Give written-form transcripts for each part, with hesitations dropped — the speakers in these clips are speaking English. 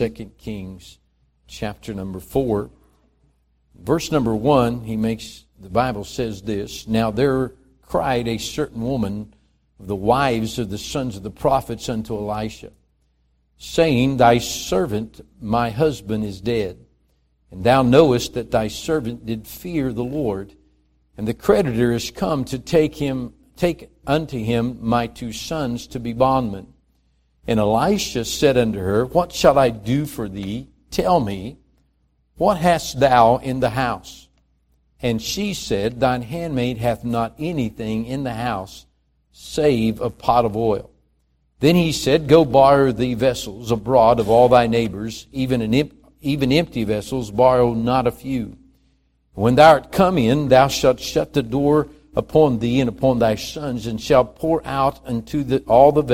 2 Kings chapter number 4. Verse number 1, the Bible says this, "Now there cried a certain woman of the wives of the sons of the prophets unto Elisha, saying, Thy servant, my husband, is dead. And thou knowest that thy servant did fear the Lord, and the creditor is come to take unto him my 2 sons to be bondmen. And Elisha said unto her, What shall I do for thee? Tell me, what hast thou in the house? And she said, Thine handmaid hath not anything in the house, save a pot of oil. Then he said, Go borrow thee vessels abroad of all thy neighbors, even empty vessels, borrow not a few. When thou art come in, thou shalt shut the door upon thee and upon thy sons, and shalt pour out unto all those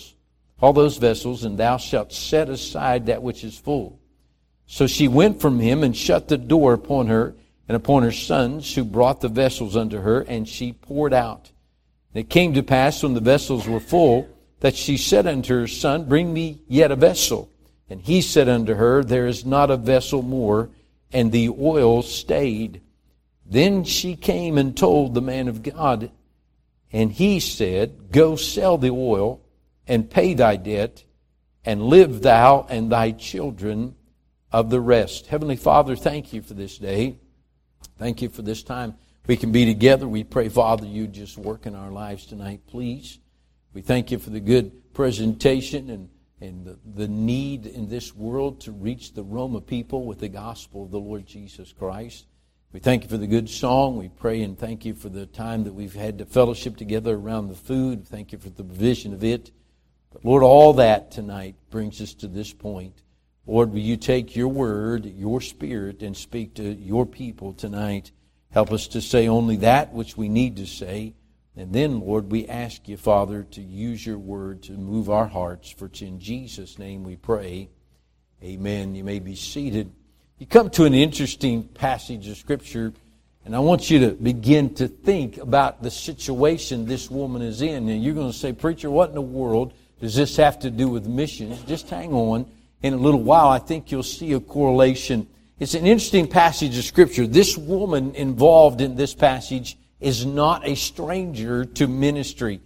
vessels, and thou shalt set aside that which is full. So she went from him and shut the door upon her and upon her sons, who brought the vessels unto her, and she poured out. And it came to pass, when the vessels were full, that she said unto her son, Bring me yet a vessel. And he said unto her, There is not a vessel more, and the oil stayed. Then she came and told the man of God, and he said, Go sell the oil, and pay thy debt, and live thou and thy children of the rest." Heavenly Father, thank you for this day. Thank you for this time we can be together. We pray, Father, you just work in our lives tonight, please. We thank you for the good presentation and the need in this world to reach the Roma people with the gospel of the Lord Jesus Christ. We thank you for the good song. We pray and thank you for the time that we've had to fellowship together around the food. Thank you for the provision of it. But Lord, all that tonight brings us to this point. Lord, will you take your word, your spirit, and speak to your people tonight. Help us to say only that which we need to say. And then, Lord, we ask you, Father, to use your word to move our hearts. For it's in Jesus' name we pray. Amen. You may be seated. You come to an interesting passage of Scripture, and I want you to begin to think about the situation this woman is in. And you're going to say, Preacher, what in the world does this have to do with missions? Just hang on. In a little while, I think you'll see a correlation. It's an interesting passage of Scripture. This woman involved in this passage is not a stranger to ministry.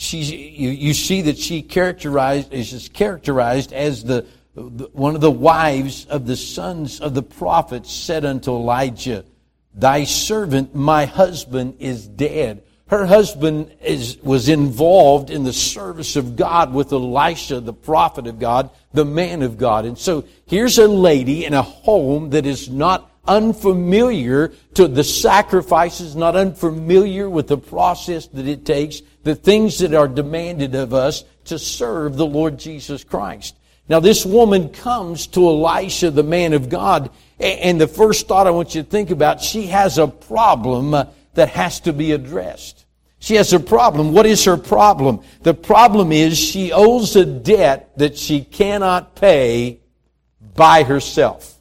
You see that she is characterized as one of the wives of the sons of the prophets said unto Elijah, Thy servant, my husband, is dead. Her husband was involved in the service of God with Elisha, the prophet of God, the man of God. And so here's a lady in a home that is not unfamiliar to the sacrifices, not unfamiliar with the process that it takes, the things that are demanded of us to serve the Lord Jesus Christ. Now this woman comes to Elisha, the man of God, and the first thought I want you to think about, she has a problem that has to be addressed. She has a problem. What is her problem? The problem is she owes a debt that she cannot pay by herself.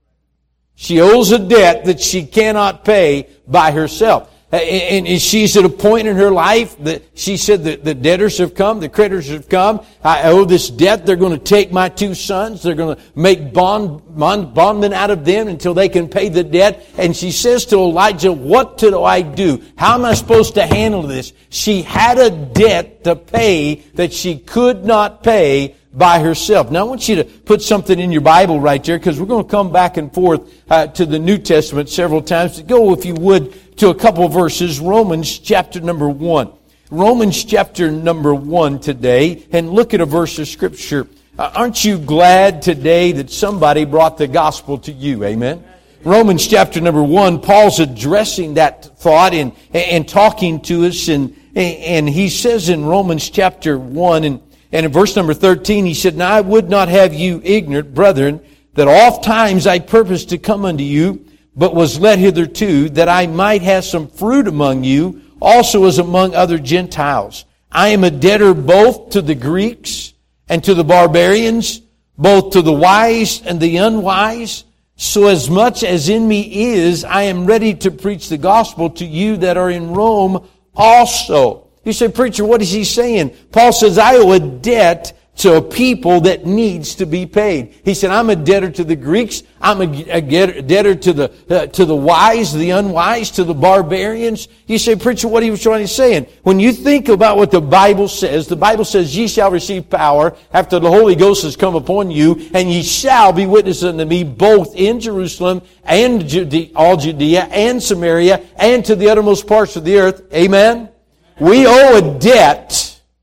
She owes a debt that she cannot pay by herself. And she's at a point in her life that she said that the debtors have come, the creditors have come. I owe this debt. They're going to take my 2 sons. They're going to make bondmen out of them until they can pay the debt. And she says to Elijah, what do I do? How am I supposed to handle this? She had a debt to pay that she could not pay by herself. Now I want you to put something in your Bible right there, because we're going to come back and forth to the New Testament several times. Go, if you would, to a couple of verses. Romans chapter number 1. Romans chapter number 1 today, and look at a verse of Scripture. Aren't you glad today that somebody brought the gospel to you? Amen. Romans chapter number 1, Paul's addressing that thought and talking to us, and he says in Romans chapter 1 and in verse number 13, he said, Now I would not have you ignorant, brethren, that oft times I purposed to come unto you, but was led hitherto, that I might have some fruit among you, also as among other Gentiles. I am a debtor both to the Greeks and to the barbarians, both to the wise and the unwise. So as much as in me is, I am ready to preach the gospel to you that are in Rome also. You say, Preacher, what is he saying? Paul says, I owe a debt to a people that needs to be paid. He said, I'm a debtor to the Greeks. I'm a debtor to the wise, the unwise, to the barbarians. You say, preacher, what he was trying to say? When you think about what the Bible says, ye shall receive power after the Holy Ghost has come upon you, and ye shall be witnesses unto me both in Jerusalem and all Judea and Samaria and to the uttermost parts of the earth. Amen? We owe a debt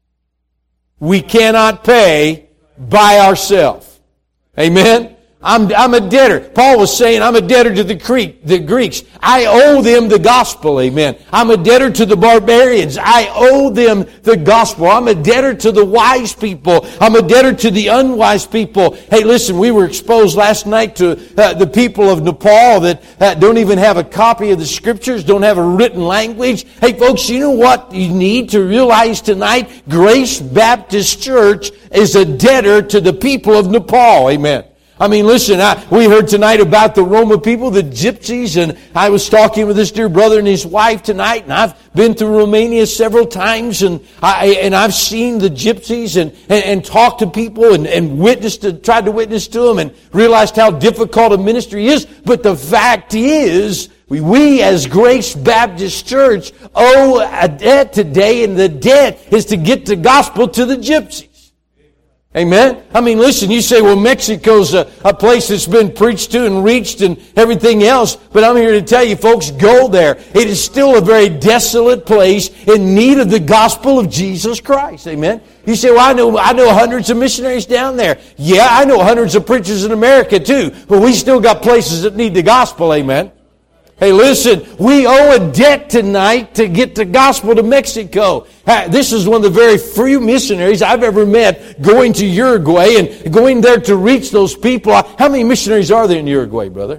we cannot pay by ourselves. Amen? I'm a debtor. Paul was saying, I'm a debtor to the Greeks. I owe them the gospel. Amen. I'm a debtor to the barbarians. I owe them the gospel. I'm a debtor to the wise people. I'm a debtor to the unwise people. Hey, listen, we were exposed last night to the people of Nepal that don't even have a copy of the Scriptures, don't have a written language. Hey, folks, you know what you need to realize tonight? Grace Baptist Church is a debtor to the people of Nepal. Amen. I mean, listen, we heard tonight about the Roma people, the gypsies, and I was talking with this dear brother and his wife tonight, and I've been to Romania several times, and I've seen the gypsies and talked to people and tried to witness to them and realized how difficult a ministry is. But the fact is, we as Grace Baptist Church owe a debt today, and the debt is to get the gospel to the gypsies. Amen? I mean, listen, you say, well, Mexico's a place that's been preached to and reached and everything else. But I'm here to tell you, folks, go there. It is still a very desolate place in need of the gospel of Jesus Christ. Amen? You say, well, I know hundreds of missionaries down there. Yeah, I know hundreds of preachers in America too. But we still got places that need the gospel. Amen? Hey, listen, we owe a debt tonight to get the gospel to Mexico. This is one of the very few missionaries I've ever met going to Uruguay and going there to reach those people. How many missionaries are there in Uruguay, brother?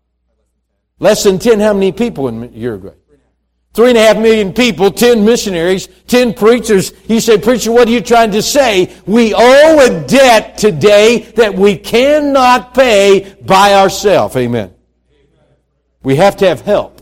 Less than 10. How many people in Uruguay? 3.5 million people, 10 missionaries, 10 preachers. You say, preacher, what are you trying to say? We owe a debt today that we cannot pay by ourselves. Amen. We have to have help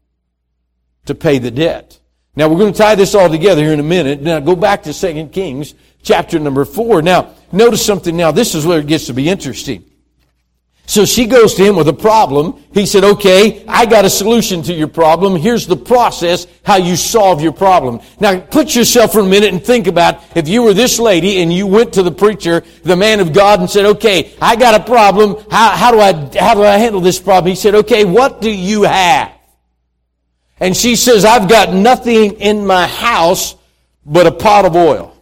to pay the debt. Now, we're going to tie this all together here in a minute. Now, go back to 2 Kings, chapter number 4. Now, notice something now. This is where it gets to be interesting. So she goes to him with a problem. He said, okay, I got a solution to your problem. Here's the process, how you solve your problem. Now, put yourself for a minute and think about if you were this lady and you went to the preacher, the man of God, and said, okay, I got a problem. How do I handle this problem? He said, okay, what do you have? And she says, I've got nothing in my house but a pot of oil.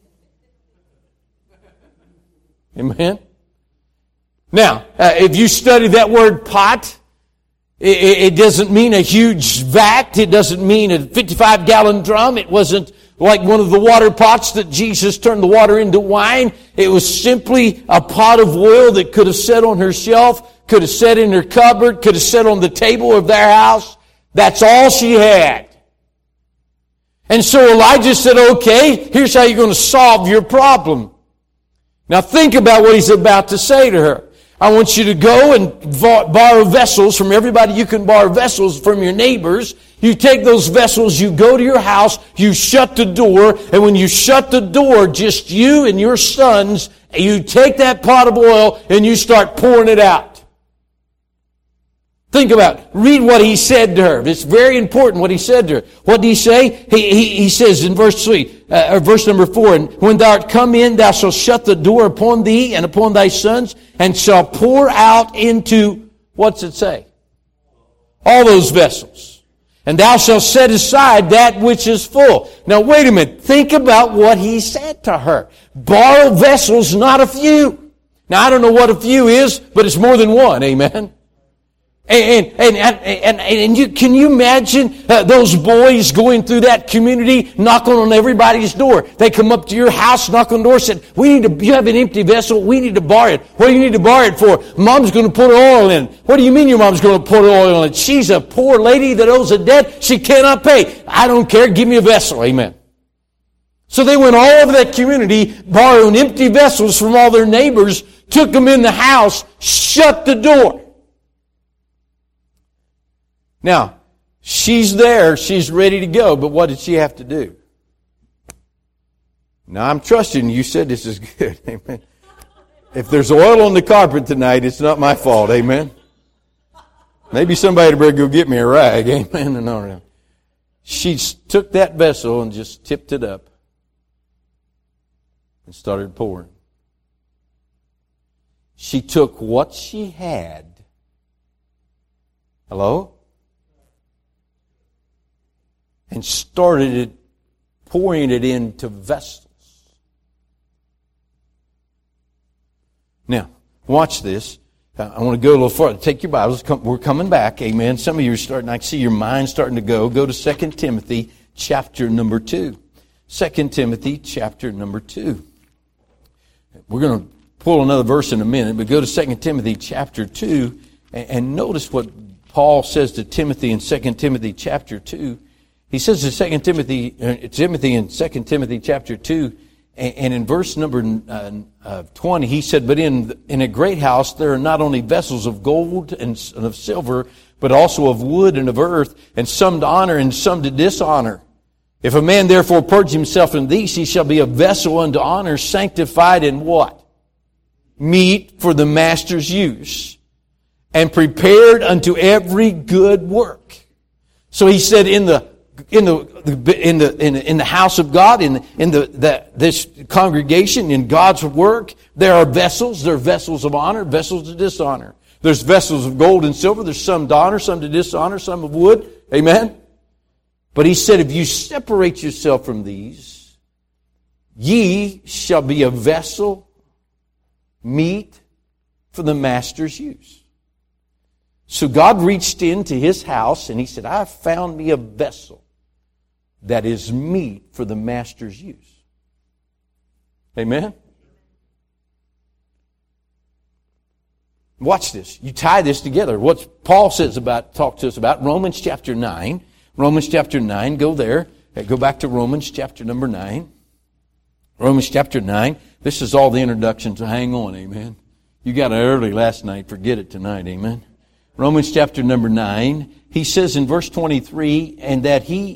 Amen? Now, if you study that word pot, it doesn't mean a huge vat. It doesn't mean a 55-gallon drum. It wasn't like one of the water pots that Jesus turned the water into wine. It was simply a pot of oil that could have sat on her shelf, could have sat in her cupboard, could have sat on the table of their house. That's all she had. And so Elijah said, okay, here's how you're going to solve your problem. Now think about what he's about to say to her. I want you to go and borrow vessels from everybody. You can borrow vessels from your neighbors. You take those vessels, you go to your house, you shut the door, and when you shut the door, just you and your sons, you take that pot of oil and you start pouring it out. Think about it. Read what he said to her. It's very important what he said to her. What did he say? He says in verse number 4, and when thou art come in, thou shalt shut the door upon thee and upon thy sons, and shall pour out into, what's it say? All those vessels. And thou shalt set aside that which is full. Now wait a minute. Think about what he said to her. Borrow vessels, not a few. Now I don't know what a few is, but it's more than one. Amen. And can you imagine those boys going through that community, knocking on everybody's door? They come up to your house, knock on the door, said, you have an empty vessel, we need to borrow it. What do you need to borrow it for? Mom's going to put oil in. What do you mean your mom's going to put oil in it? She's a poor lady that owes a debt she cannot pay. I don't care, give me a vessel. Amen. So they went all over that community, borrowing empty vessels from all their neighbors, took them in the house, shut the door. Now, she's there, she's ready to go, but what did she have to do? Now, I'm trusting you said this is good. Amen. If there's oil on the carpet tonight, it's not my fault. Amen. Maybe somebody better go get me a rag. Amen. No. She took that vessel and just tipped it up and started pouring. She took what she had. Hello? And started pouring it into vessels. Now, watch this. I want to go a little further. Take your Bibles. We're coming back. Amen. Some of you are starting, I see your mind starting to go. Go to 2 Timothy chapter number 2. 2 Timothy chapter number 2. We're going to pull another verse in a minute, but go to 2 Timothy chapter 2 and notice what Paul says to Timothy in 2 Timothy chapter 2. He says to Timothy in 2 Timothy chapter 2, and in verse number 20, he said, "But in a great house there are not only vessels of gold and of silver, but also of wood and of earth, and some to honor and some to dishonor. If a man therefore purge himself from these, he shall be a vessel unto honor, sanctified in" what? "Meat for the master's use, and prepared unto every good work." So he said, in the house of God, in this congregation, in God's work, there are vessels. There are vessels of honor, vessels of dishonor. There's vessels of gold and silver. There's some to honor, some to dishonor, some of wood. Amen. But he said, if you separate yourself from these, ye shall be a vessel, meet for the master's use. So God reached into his house and he said, I found me a vessel that is meet for the master's use. Amen? Watch this. You tie this together. What Paul says talk to us about, Romans chapter 9. Romans chapter 9, go there. Go back to Romans chapter number 9. Romans chapter 9. This is all the introduction, so hang on, amen. You got it early last night, forget it tonight, amen. Romans chapter number 9. He says in verse 23, and that he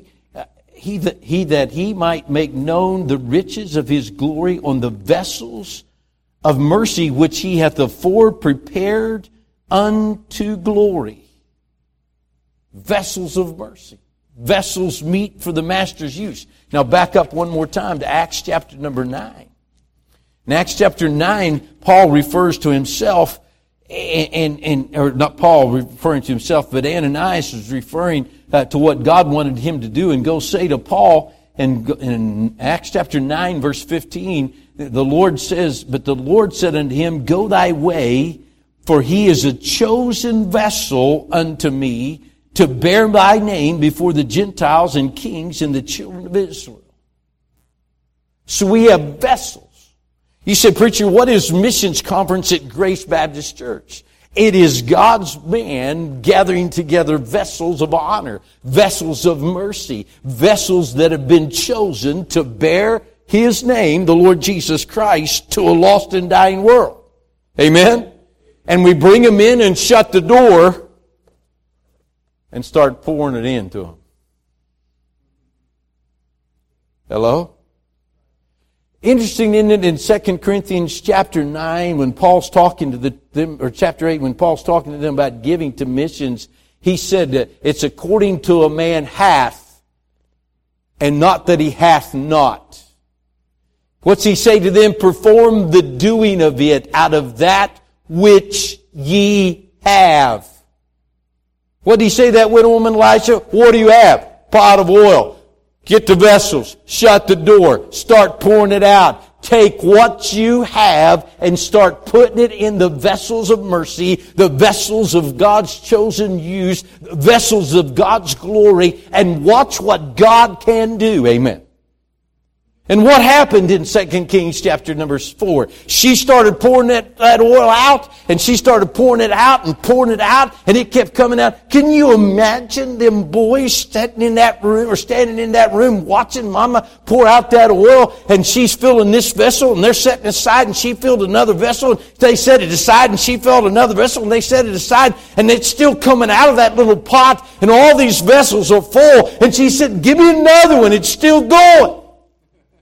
might make known the riches of his glory on the vessels of mercy which he hath afore prepared unto glory. Vessels of mercy. Vessels meet for the master's use. Now back up one more time to Acts chapter number 9. In Acts chapter 9, Paul refers to himself, or not Paul referring to himself, but Ananias is referring to what God wanted him to do, and go say to Paul in Acts chapter 9 verse 15, the Lord says, but the Lord said unto him, go thy way, for he is a chosen vessel unto me to bear thy name before the Gentiles and kings and the children of Israel. So we have vessels. You said, preacher, what is missions conference at Grace Baptist Church? It is God's man gathering together vessels of honor, vessels of mercy, vessels that have been chosen to bear his name, the Lord Jesus Christ, to a lost and dying world. Amen? And we bring them in and shut the door and start pouring it into them. Hello? Interesting, isn't it, in 2 Corinthians chapter 9, when Paul's talking to them, or chapter 8, when Paul's talking to them about giving to missions, he said that it's according to a man hath, and not that he hath not. What's he say to them? Perform the doing of it out of that which ye have. What did he say to that widow woman, Elisha? What do you have? Pot of oil. Get the vessels. Shut the door. Start pouring it out. Take what you have and start putting it in the vessels of mercy, the vessels of God's chosen use, vessels of God's glory, and watch what God can do. Amen. And what happened in 2 Kings chapter number 4? She started pouring that oil out, and she started pouring it out, and it kept coming out. Can you imagine them boys standing in that room watching Mama pour out that oil, and she's filling this vessel, and they're setting aside, and she filled another vessel, and they set it aside, and she filled another vessel, and they set it aside, and it's still coming out of that little pot, and all these vessels are full, and she said, give me another one, it's still going.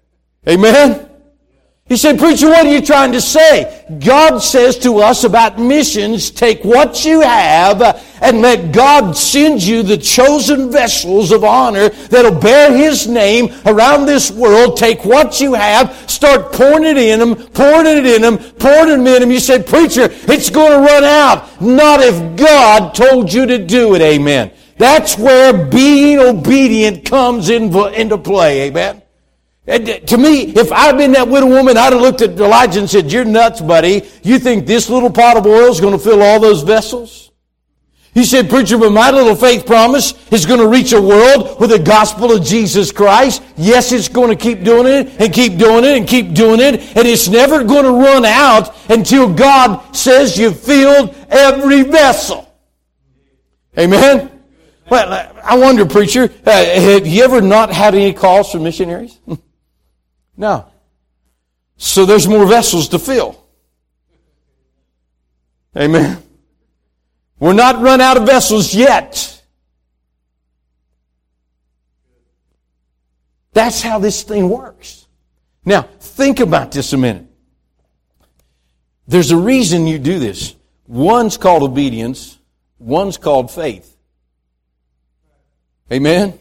Amen? He said, preacher, what are you trying to say? God says to us about missions, take what you have and let God send you the chosen vessels of honor that'll bear His name around this world. Take what you have, start pouring it in them, pouring it in them, pouring it in them. You said, preacher, it's going to run out. Not if God told you to do it. Amen. That's where being obedient comes into play. Amen. And to me, if I'd been that widow woman, I'd have looked at Elijah and said, you're nuts, buddy. You think this little pot of oil is going to fill all those vessels? He said, preacher, but my little faith promise is going to reach a world with the gospel of Jesus Christ. Yes, it's going to keep doing it and keep doing it and keep doing it. And it's never going to run out until God says you've filled every vessel. Amen? Well, I wonder, preacher, have you ever not had any calls from missionaries? No. So there's more vessels to fill. Amen. We're not run out of vessels yet. That's how this thing works. Now, think about this a minute. There's a reason you do this. One's called obedience. One's called faith. Amen?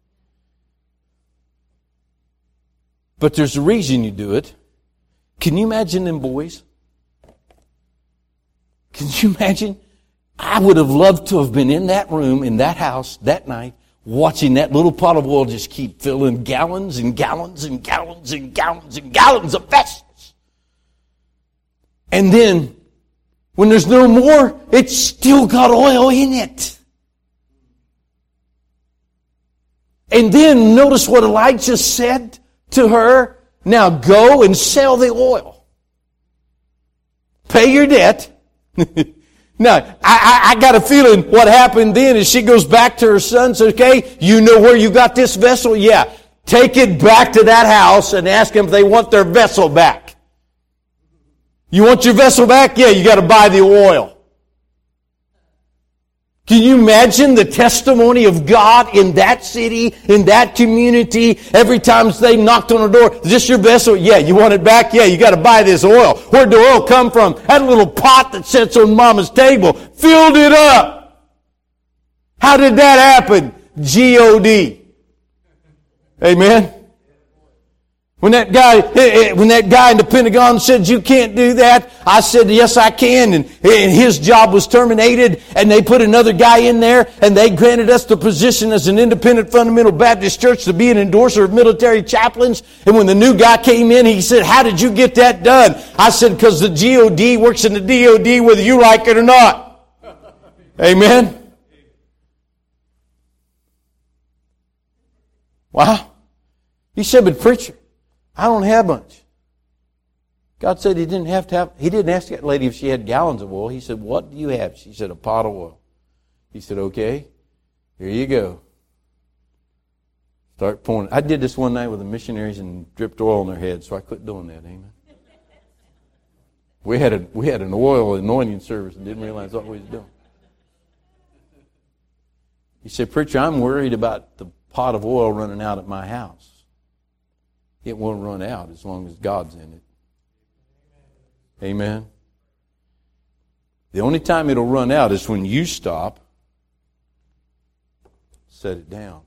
But there's a reason you do it. Can you imagine them boys? Can you imagine? I would have loved to have been in that room, in that house, that night, watching that little pot of oil just keep filling gallons and gallons and gallons and gallons and gallons of vessels. And then, when there's no more, it's still got oil in it. And then, notice what Elijah said to her, now go and sell the oil. Pay your debt. Now, I got a feeling what happened then is she goes back to her son and says, okay, you know where you got this vessel? Yeah. Take it back to that house and ask them if they want their vessel back. You want your vessel back? Yeah, you got to buy the oil. Can you imagine the testimony of God in that city, in that community, every time they knocked on the door? Is this your vessel? Yeah. You want it back? Yeah. You got to buy this oil. Where'd the oil come from? That little pot that sits on Mama's table. Filled it up. How did that happen? G-O-D. Amen. When that guy in the Pentagon said, you can't do that, I said, yes, I can. And his job was terminated, and they put another guy in there, and they granted us the position as an independent fundamental Baptist church to be an endorser of military chaplains. And when the new guy came in, he said, how did you get that done? I said, because the GOD works in the DOD whether you like it or not. Amen. Wow. He said, but preacher, I don't have much. God said He didn't have to have. He didn't ask that lady if she had gallons of oil. He said, what do you have? She said, a pot of oil. He said, okay, here you go. Start pouring. I did this one night with the missionaries and dripped oil on their heads, so I quit doing that. Amen. We had an oil anointing service and didn't realize what we was doing. He said, preacher, I'm worried about the pot of oil running out at my house. It won't run out as long as God's in it. Amen. The only time it'll run out is when you stop, set it down.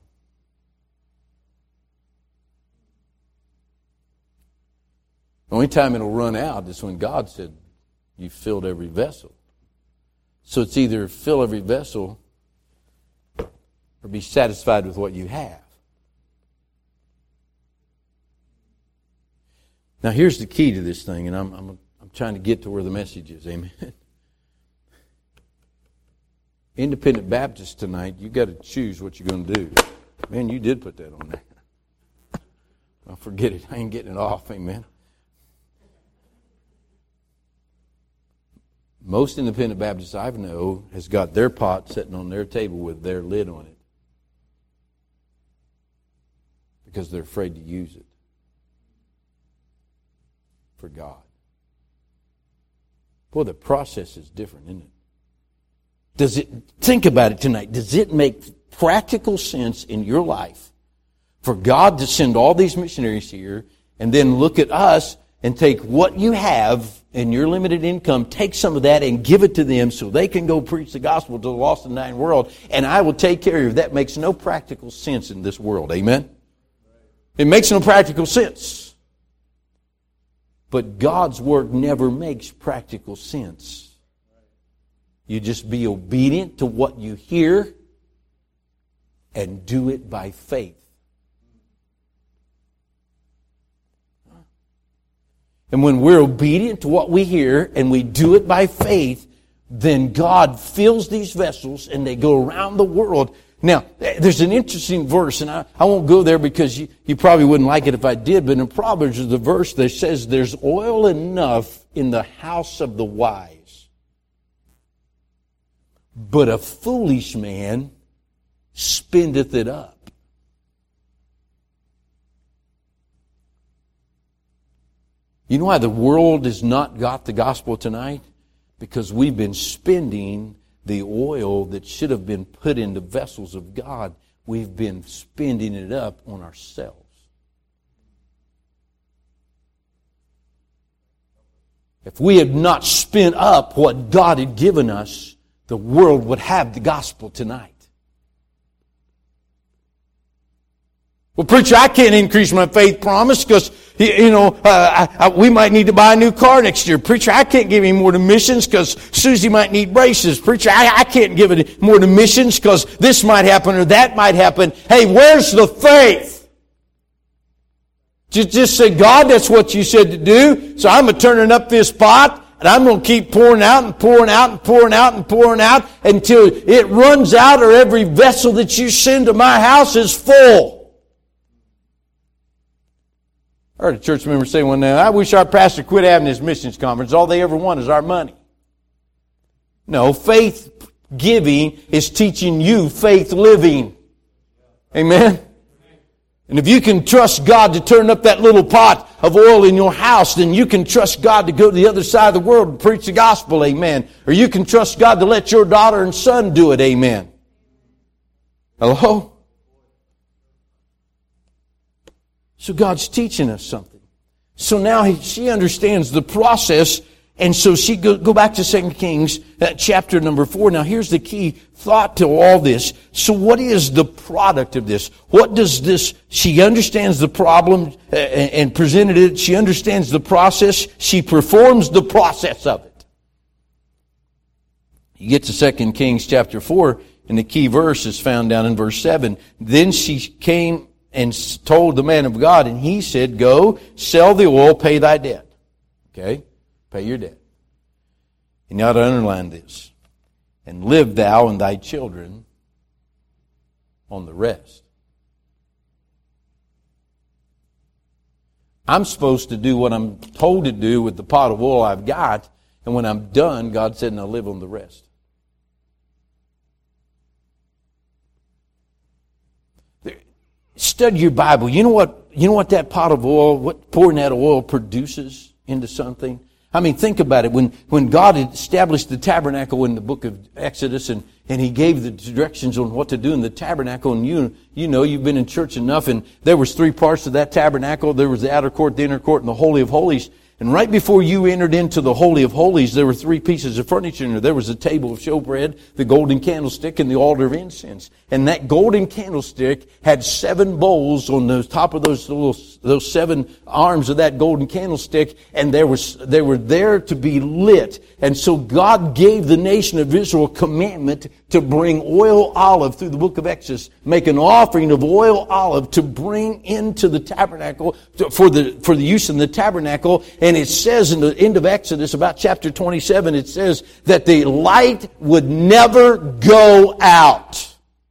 The only time it'll run out is when God said, you've filled every vessel. So it's either fill every vessel or be satisfied with what you have. Now here's the key to this thing, and I'm trying to get to where the message is. Amen. Independent Baptists tonight, you got to choose what you're going to do. Man, you did put that on there. Well, forget it. I ain't getting it off. Amen. Most Independent Baptists I know has got their pot sitting on their table with their lid on it because they're afraid to use it for God. Boy, the process is different, isn't it? Think about it tonight. Does it make practical sense in your life for God to send all these missionaries here And then look at us and take what you have in your limited income, take some of that and give it to them so they can go preach the gospel to the lost and dying world, and I will take care of you. That makes no practical sense in this world. Amen? It makes no practical sense. But God's work never makes practical sense. You just be obedient to what you hear and do it by faith. And when we're obedient to what we hear and we do it by faith, then God fills these vessels and they go around the world. Now, there's an interesting verse, and I won't go there because you probably wouldn't like it if I did, but in Proverbs there's a verse that says there's oil enough in the house of the wise, but a foolish man spendeth it up. You know why the world has not got the gospel tonight? Because we've been spending the oil that should have been put into vessels of God. We've been spending it up on ourselves. If we had not spent up what God had given us, the world would have the gospel tonight. Well, preacher, I can't increase my faith promise because, we might need to buy a new car next year. Preacher, I can't give any more to missions because Susie might need braces. Preacher, I can't give it more to missions because this might happen or that might happen. Hey, where's the faith? Just say, God, that's what you said to do, so I'm turning up this pot. And I'm going to keep pouring out and pouring out and pouring out and pouring out until it runs out or every vessel that you send to my house is full. I heard a church member say one day, I wish our pastor quit having his missions conference. All they ever want is our money. No, faith giving is teaching you faith living. Amen? And if you can trust God to turn up that little pot of oil in your house, then you can trust God to go to the other side of the world and preach the gospel. Amen. Or you can trust God to let your daughter and son do it. Amen. Hello? So God's teaching us something. So now she understands the process, and so she go back to 2 Kings chapter number 4. Now here's the key thought to all this. So what is the product of this? What does this, she understands the problem and presented it. She understands the process. She performs the process of it. You get to 2 Kings chapter 4, and the key verse is found down in verse 7. Then she came and told the man of God, and he said, go, sell the oil, pay thy debt. Okay? Pay your debt. And you ought to underline this. And live thou and thy children on the rest. I'm supposed to do what I'm told to do with the pot of oil I've got, and when I'm done, God said, now live on the rest. Study your Bible. You know what that pot of oil, what pouring that oil produces into something? I mean, think about it. When God had established the tabernacle in the book of Exodus and He gave the directions on what to do in the tabernacle, and you know, you've been in church enough, and there was 3 parts of that tabernacle. There was the outer court, the inner court, and the Holy of Holies. And right before you entered into the Holy of Holies, there were 3 pieces of furniture in there. There was the table of showbread, the golden candlestick, and the altar of incense. And that golden candlestick had 7 bowls on the top of those 7 arms of that golden candlestick, and they were there to be lit. And so God gave the nation of Israel a commandment to bring oil olive through the book of Exodus, make an offering of oil olive to bring into the tabernacle for the use in the tabernacle. And it says in the end of Exodus, about chapter 27, it says that the light would never go out.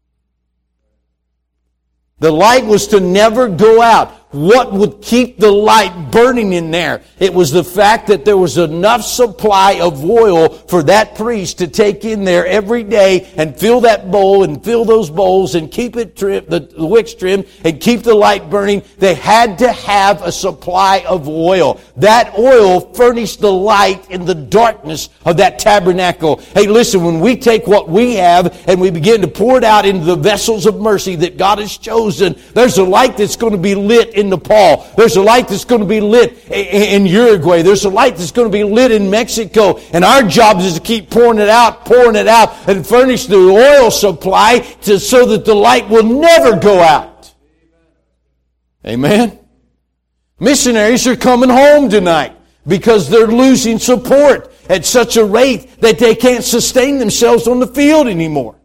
The light was to never go out. What would keep the light burning in there? It was the fact that there was enough supply of oil for that priest to take in there every day and fill that bowl and fill those bowls and keep it trimmed, the wicks trimmed, and keep the light burning. They had to have a supply of oil. That oil furnished the light in the darkness of that tabernacle. Hey, listen, when we take what we have and we begin to pour it out into the vessels of mercy that God has chosen, there's a light that's going to be lit in in Nepal. There's a light that's going to be lit in Uruguay. There's a light that's going to be lit in Mexico. And our job is to keep pouring it out, and furnish the oil supply so that the light will never go out. Amen? Missionaries are coming home tonight because they're losing support at such a rate that they can't sustain themselves on the field anymore.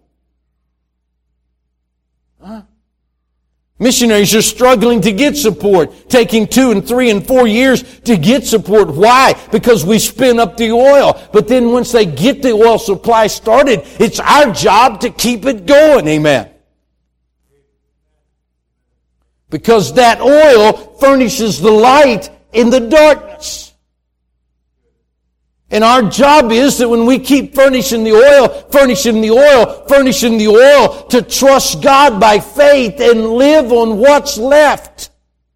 Missionaries are struggling to get support, taking 2 and 3 and 4 years to get support. Why? Because we spin up the oil. But then once they get the oil supply started, it's our job to keep it going. Amen. Because that oil furnishes the light in the darkness. And our job is that when we keep furnishing the oil, to trust God by faith and live on what's left.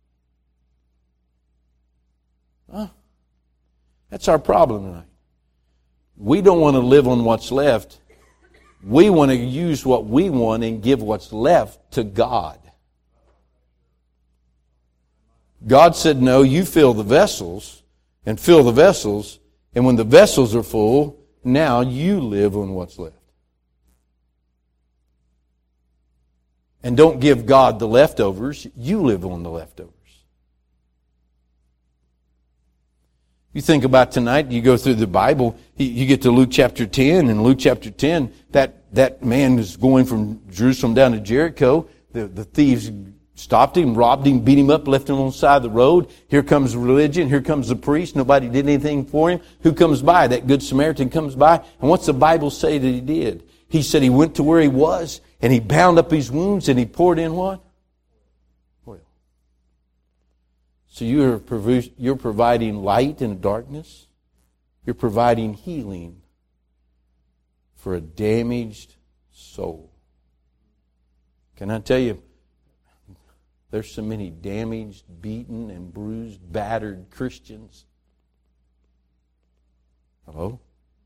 That's our problem tonight. We don't want to live on what's left. We want to use what we want and give what's left to God. God said, no, you fill the vessels, and when the vessels are full, now you live on what's left. And don't give God the leftovers. You live on the leftovers. You think about tonight, you go through the Bible, you get to Luke chapter 10, and Luke chapter 10, that man is going from Jerusalem down to Jericho. The thieves stopped him, robbed him, beat him up, left him on the side of the road. Here comes religion. Here comes the priest. Nobody did anything for him. Who comes by? That good Samaritan comes by. And what's the Bible say that he did? He said he went to where he was and he bound up his wounds and he poured in what? Oil. So you're providing light in the darkness. You're providing healing for a damaged soul. Can I tell you, there's so many damaged, beaten, and bruised, battered Christians. Hello?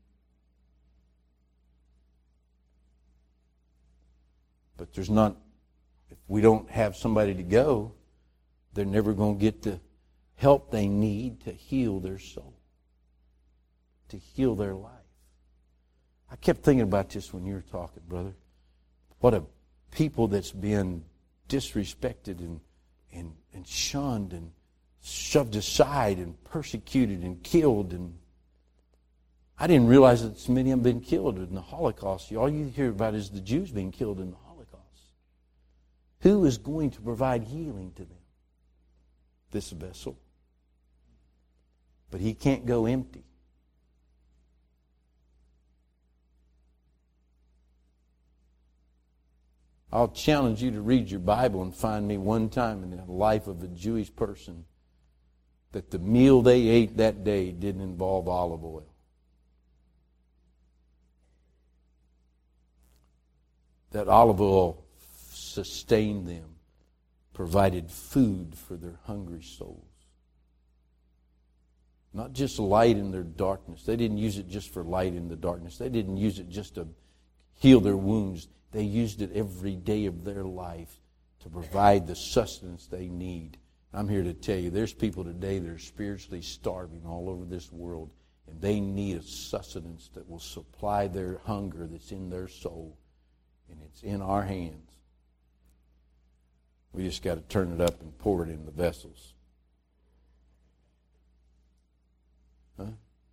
But if we don't have somebody to go, they're never going to get the help they need to heal their soul, to heal their life. I kept thinking about this when you were talking, brother. What a people that's been disrespected and shunned and shoved aside and persecuted and killed. And I didn't realize that so many of them been killed in the Holocaust. All you hear about is the Jews being killed in the Holocaust. Who is going to provide healing to them? This vessel. But he can't go empty. I'll challenge you to read your Bible and find me one time in the life of a Jewish person that the meal they ate that day didn't involve olive oil. That olive oil sustained them, provided food for their hungry souls. Not just light in their darkness. They didn't use it just for light in the darkness. They didn't use it just to heal their wounds. They used it every day of their life to provide the sustenance they need. I'm here to tell you, there's people today that are spiritually starving all over this world, and they need a sustenance that will supply their hunger that's in their soul, and it's in our hands. We just got to turn it up and pour it in the vessels. Huh?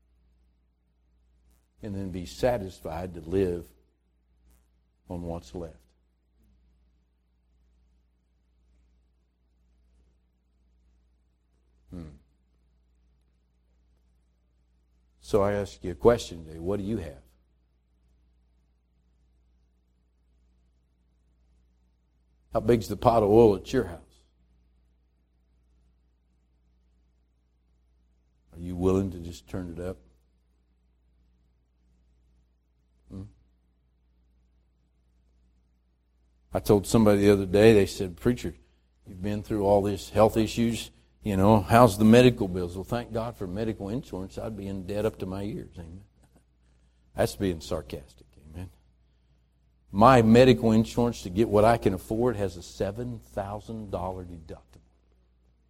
And then be satisfied to live on what's left. So I ask you a question today. What do you have? How big's the pot of oil at your house? Are you willing to just turn it up? I told somebody the other day, they said, "Preacher, you've been through all these health issues. You know, how's the medical bills?" Well, thank God for medical insurance. I'd be in debt up to my ears. Amen. That's being sarcastic. Amen. My medical insurance, to get what I can afford, has a $7,000 deductible.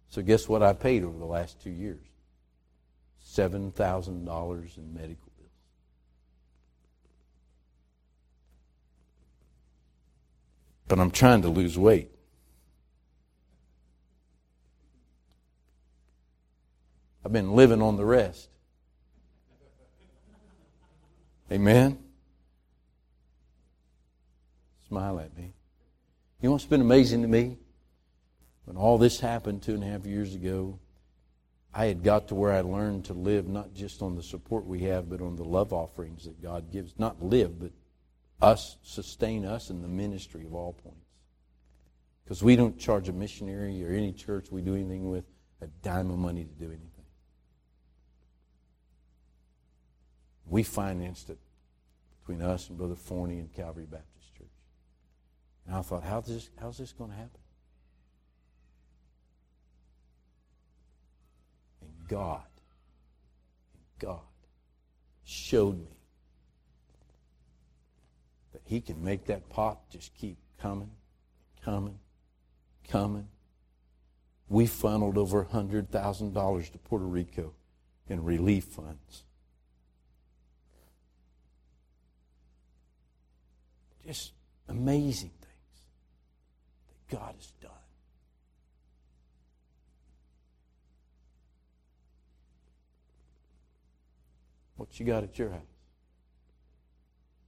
So guess what I paid over the last 2 years? $7,000 in medical bills. But I'm trying to lose weight. I've been living on the rest. Amen? Smile at me. You know what's been amazing to me? When all this happened 2.5 years ago, I had got to where I learned to live not just on the support we have, but on the love offerings that God gives. Not live, but sustain us in the ministry of all points. Because we don't charge a missionary or any church we do anything with a dime of money to do anything. We financed it between us and Brother Forney and Calvary Baptist Church. And I thought, how's this going to happen? And God showed me that He can make that pot just keep coming. We funneled over $100,000 to Puerto Rico in relief funds. Just amazing things that God has done. What you got at your house?